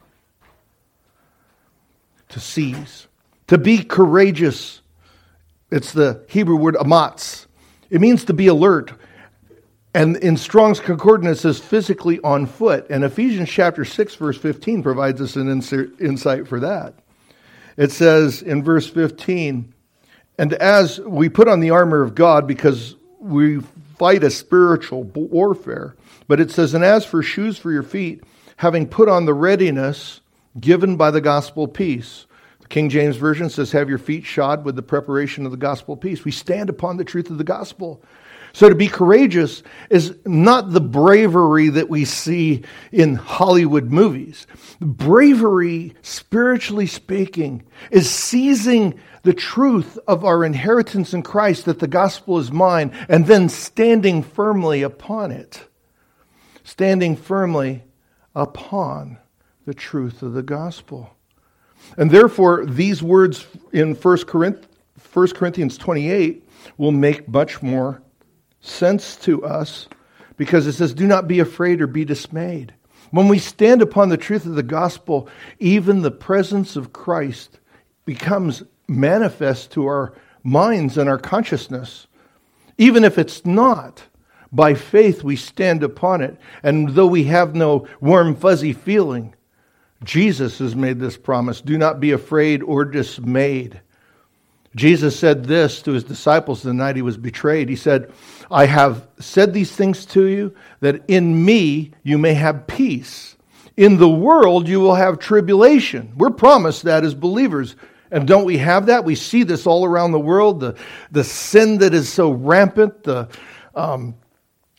To seize. To be courageous. It's the Hebrew word amatz. It means to be alert. And in Strong's Concordance, it says physically on foot. And Ephesians chapter six, verse fifteen provides us an insert, insight for that. It says in verse fifteen, and as we put on the armor of God, because we fight a spiritual warfare, but it says, and as for shoes for your feet, having put on the readiness given by the gospel of peace. The King James Version says, have your feet shod with the preparation of the gospel of peace. We stand upon the truth of the gospel. So to be courageous is not the bravery that we see in Hollywood movies. Bravery, spiritually speaking, is seizing the truth of our inheritance in Christ, that the gospel is mine, and then standing firmly upon it. Standing firmly upon the truth of the gospel. And therefore, these words in First Corinthians twenty-eight will make much more sense to us, because it says, do not be afraid or be dismayed. When we stand upon the truth of the gospel, even the presence of Christ becomes manifest to our minds and our consciousness. Even if it's not, by faith we stand upon it. And though we have no warm, fuzzy feeling, Jesus has made this promise, do not be afraid or dismayed. Jesus said this to his disciples the night he was betrayed. He said, I have said these things to you, that in me you may have peace. In the world you will have tribulation. We're promised that as believers. And don't we have that? We see this all around the world. The, the sin that is so rampant, the, um,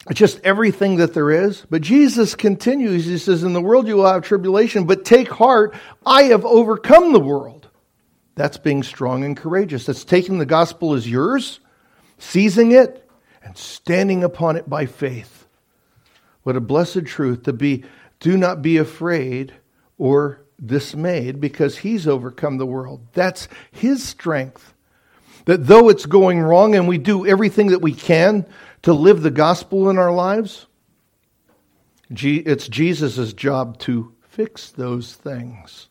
just everything that there is. But Jesus continues, he says, in the world you will have tribulation, but take heart, I have overcome the world. That's being strong and courageous. That's taking the gospel as yours, seizing it, and standing upon it by faith. What a blessed truth to be, do not be afraid or dismayed, because he's overcome the world. That's his strength. That though it's going wrong and we do everything that we can to live the gospel in our lives, it's Jesus' job to fix those things.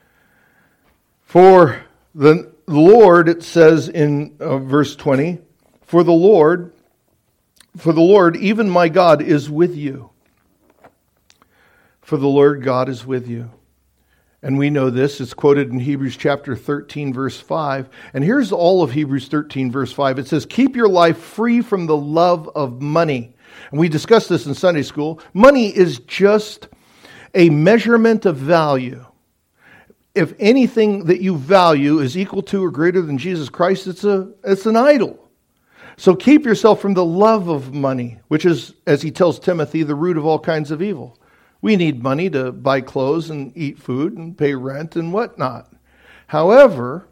For the Lord, it says in uh, verse twenty, for the Lord, for the Lord, even my God, is with you. For the Lord God is with you. And we know this. It's quoted in Hebrews chapter thirteen, verse five. And here's all of Hebrews thirteen, verse five. It says, keep your life free from the love of money. And we discussed this in Sunday school. Money is just a measurement of value. If anything that you value is equal to or greater than Jesus Christ, it's a it's an idol. So keep yourself from the love of money, which is, as he tells Timothy, the root of all kinds of evil. We need money to buy clothes and eat food and pay rent and whatnot. However,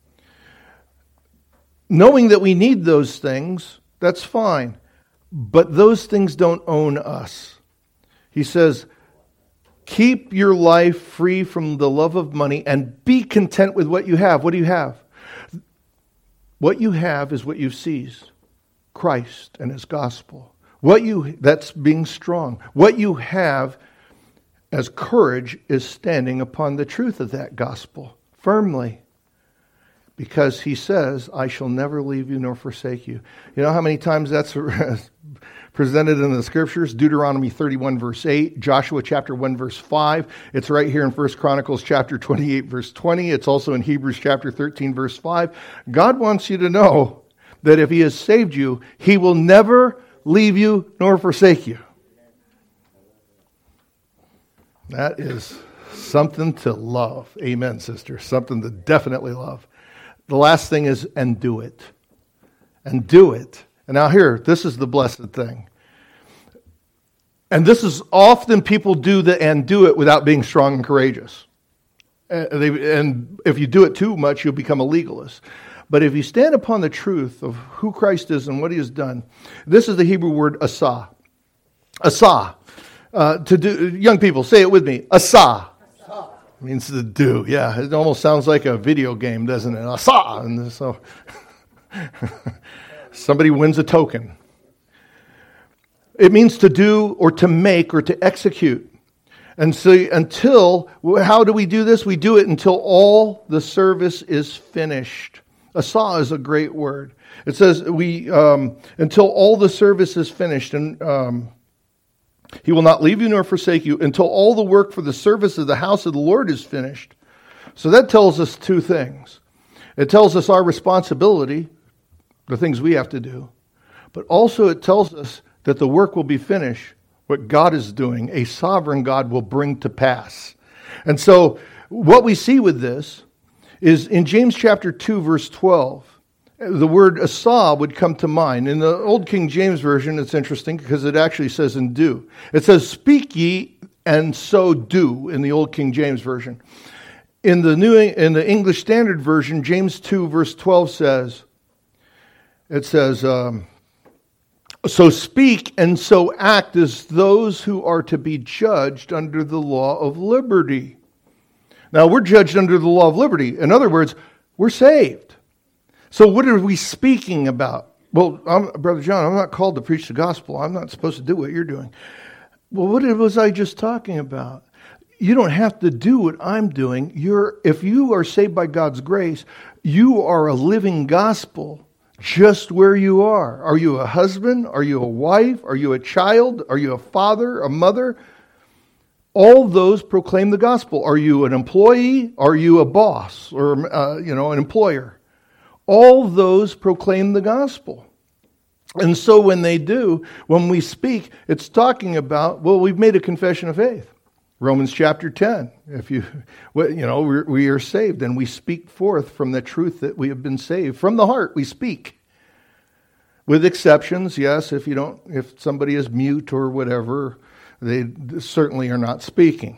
knowing that we need those things, that's fine. But those things don't own us. He says, keep your life free from the love of money and be content with what you have. What do you have? What you have is what you've seized. Christ and his gospel. What you, that's being strong. What you have as courage is standing upon the truth of that gospel firmly. Because he says, I shall never leave you nor forsake you. You know how many times that's presented in the scriptures? Deuteronomy thirty-one, verse eight. Joshua chapter one, verse five. It's right here in First Chronicles chapter twenty-eight, verse twenty. It's also in Hebrews chapter thirteen, verse five. God wants you to know that if he has saved you, he will never leave you nor forsake you. That is something to love. Amen, sister. Something to definitely love. The last thing is, and do it. And do it. And now here, this is the blessed thing. And this is often people do the and do it without being strong and courageous. And, they, and if you do it too much, you'll become a legalist. But if you stand upon the truth of who Christ is and what he has done, this is the Hebrew word asah. Asah. Uh, to do, young people, say it with me. Asah. Asah. Means to do. Yeah, it almost sounds like a video game, doesn't it? Asah. And so somebody wins a token. It means to do or to make or to execute. And so until, how do we do this? We do it until all the service is finished. Asah is a great word. It says we um, until all the service is finished, and um, he will not leave you nor forsake you until all the work for the service of the house of the Lord is finished. So that tells us two things. It tells us our responsibility, the things we have to do, but also it tells us that the work will be finished. What God is doing, a sovereign God will bring to pass. And so what we see with this is in James chapter two, verse twelve, the word asah would come to mind. In the Old King James Version, it's interesting because it actually says and do. It says, speak ye and so do in the Old King James Version. In the New, in the English Standard Version, James two, verse twelve says, it says, um, so speak and so act as those who are to be judged under the law of liberty. Now, we're judged under the law of liberty. In other words, we're saved. So what are we speaking about? Well, I'm, Brother John, I'm not called to preach the gospel. I'm not supposed to do what you're doing. Well, what was I just talking about? You don't have to do what I'm doing. You're, if you are saved by God's grace, you are a living gospel just where you are. Are you a husband? Are you a wife? Are you a child? Are you a father, a mother? All those proclaim the gospel. Are you an employee? Are you a boss or uh, you know, an employer? All those proclaim the gospel. And so when they do, when we speak, it's talking about, well, we've made a confession of faith. Romans chapter ten. If you, you know, we're, we are saved and we speak forth from the truth that we have been saved. From the heart we speak. with exceptions, yes, if you don't, if somebody is mute or whatever, they certainly are not speaking.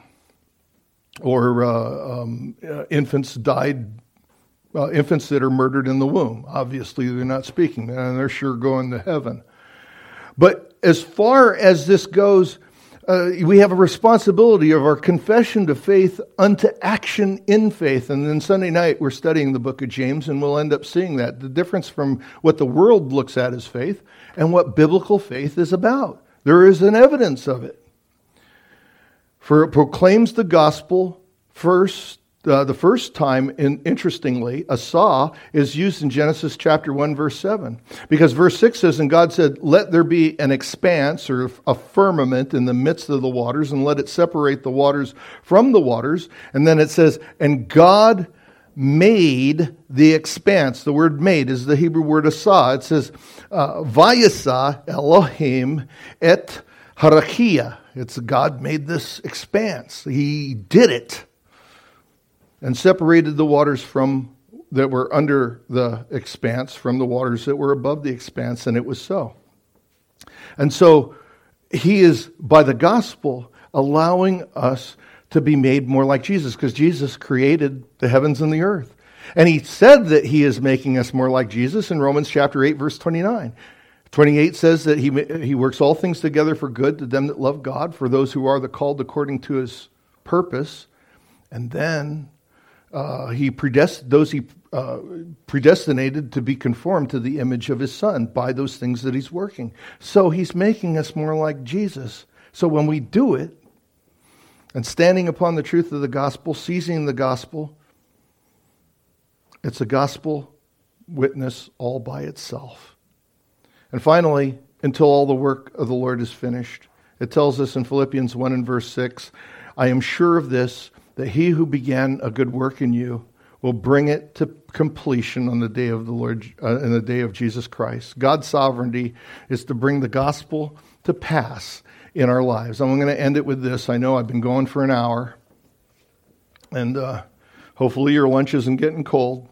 Or uh, um, uh, infants died, uh, infants that are murdered in the womb, obviously they're not speaking, and they're sure going to heaven. But as far as this goes, uh, we have a responsibility of our confession to faith unto action in faith. And then Sunday night, we're studying the book of James, and we'll end up seeing that, the difference from what the world looks at as faith and what biblical faith is about. There is an evidence of it. For it proclaims the gospel first. Uh, the first time, in, interestingly, asah is used in Genesis chapter one, verse seven. Because verse six says, and God said, let there be an expanse or a firmament in the midst of the waters, and let it separate the waters from the waters. And then it says, and God made the expanse. The word made is the Hebrew word asah. It says, uh, vayasa Elohim et harakia. It's God made this expanse. He did it. And separated the waters from that were under the expanse from the waters that were above the expanse, and it was so. And so he is, by the gospel, allowing us to be made more like Jesus, because Jesus created the heavens and the earth. And he said that he is making us more like Jesus in Romans chapter eight, verse twenty-nine. twenty-eight says that he he works all things together for good to them that love God, for those who are the called according to his purpose. And then Uh, he predest- those he uh, predestinated to be conformed to the image of his Son by those things that he's working. So he's making us more like Jesus. So when we do it, and standing upon the truth of the gospel, seizing the gospel, it's a gospel witness all by itself. And finally, until all the work of the Lord is finished, it tells us in Philippians one and verse six, I am sure of this, that he who began a good work in you will bring it to completion on the day of the Lord, uh, in the day of Jesus Christ. God's sovereignty is to bring the gospel to pass in our lives. I'm going to end it with this. I know I've been going for an hour, and uh, hopefully your lunch isn't getting cold.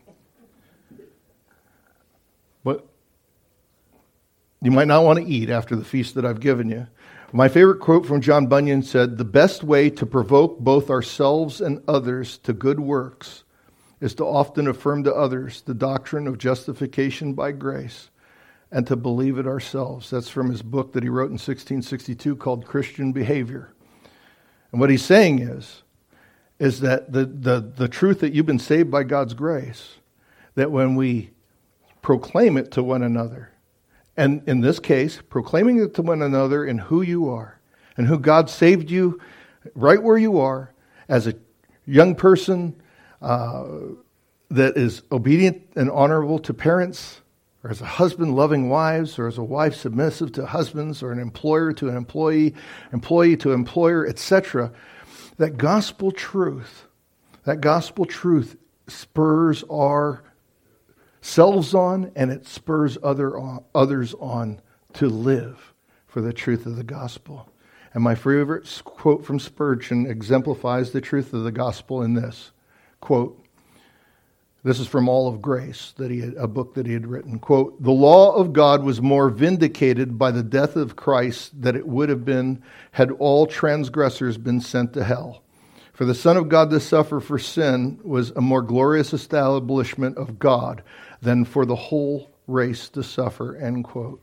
But you might not want to eat after the feast that I've given you. My favorite quote from John Bunyan said, the best way to provoke both ourselves and others to good works is to often affirm to others the doctrine of justification by grace and to believe it ourselves. That's from his book that he wrote in sixteen sixty-two called Christian Behavior. And what he's saying is, is that the, the, the truth that you've been saved by God's grace, that when we proclaim it to one another, and in this case, proclaiming it to one another in who you are and who God saved you right where you are as a young person uh, that is obedient and honorable to parents, or as a husband loving wives, or as a wife submissive to husbands, or an employer to an employee, employee to employer, et cetera. That gospel truth, that gospel truth spurs our selves on, and it spurs other on, others on to live for the truth of the gospel. And my favorite quote from Spurgeon exemplifies the truth of the gospel in this quote. This is from All of Grace, that he had, a book that he had written. Quote, the law of God was more vindicated by the death of Christ than it would have been had all transgressors been sent to hell. For the Son of God to suffer for sin was a more glorious establishment of God than for the whole race to suffer, end quote.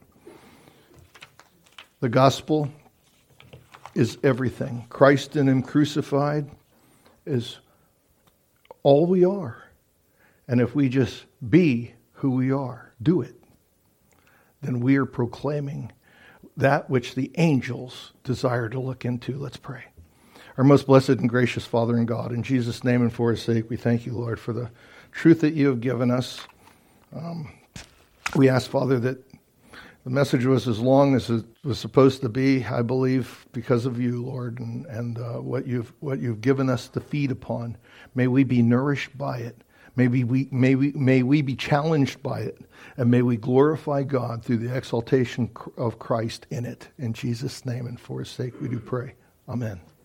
The gospel is everything. Christ in him crucified is all we are. And if we just be who we are, do it, then we are proclaiming that which the angels desire to look into. Let's pray. Our most blessed and gracious Father and God, in Jesus' name and for his sake, we thank you, Lord, for the truth that you have given us. Um, we ask, Father, that the message was as long as it was supposed to be, I believe, because of you, Lord, and, and uh, what you've what you've given us to feed upon. May we be nourished by it. May we, may we may we be challenged by it, and may we glorify God through the exaltation of Christ in it. In Jesus' name and for his sake we do pray. Amen.